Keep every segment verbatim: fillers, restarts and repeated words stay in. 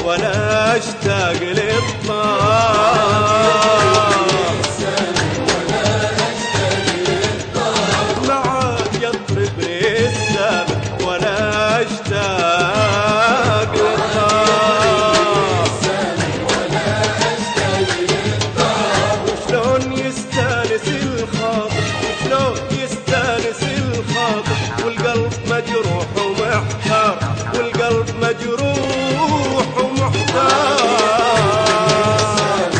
ولا اشتاق للطار معاك يطربني السابق ولا اشتاق للطار وشلون يستانس الخاطر وشلون يستانس الخاطر والقلب مجروح ومحتار والقلب مجروح ومحتار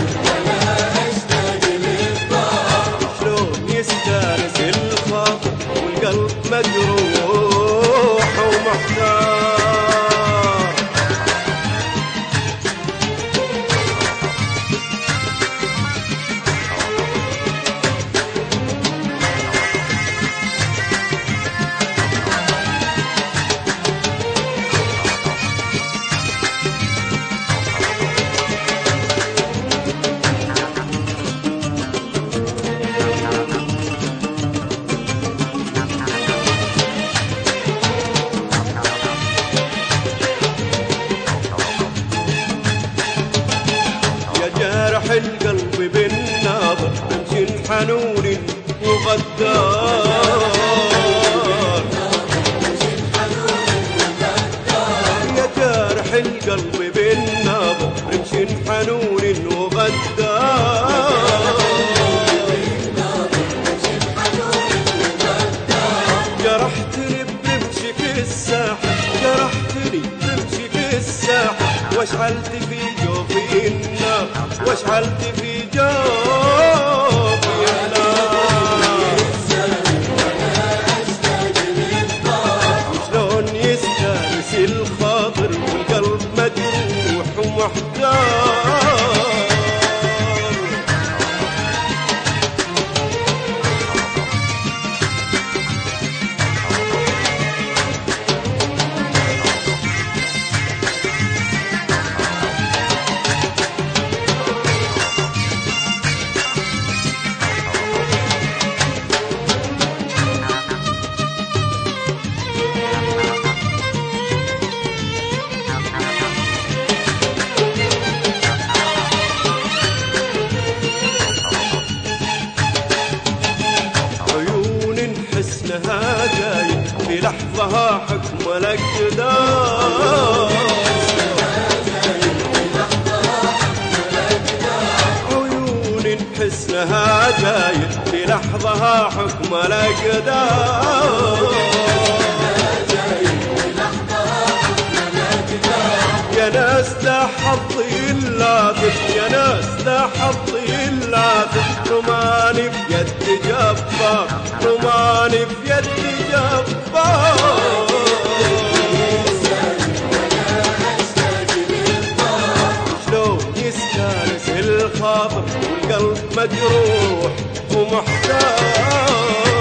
شلون يستانس الخاطر والقلب مجروح ومحتار جارح القلب بالناظر تمشي حنون وغدار يا جارح القلب بالناظر تمشي حنون وغدار جرحتني برمشك الساحة جرحتني برمشك الساحة واشعلت في جوفي النار واشعلت في جوفي النار شلون يستانس الخاطر والقلب مجروح ومحتار حسنها جاي في لحظها حكم الاقتدار عيون حسنها جاي في لحظها حكم الاقدار يا ناس ذا حظي اللافت يا ناس ذا حظي اللافت رماني بيد جبار رماني بيد جبار شلون يستانس الخاطر والقلب مجروح ومحتار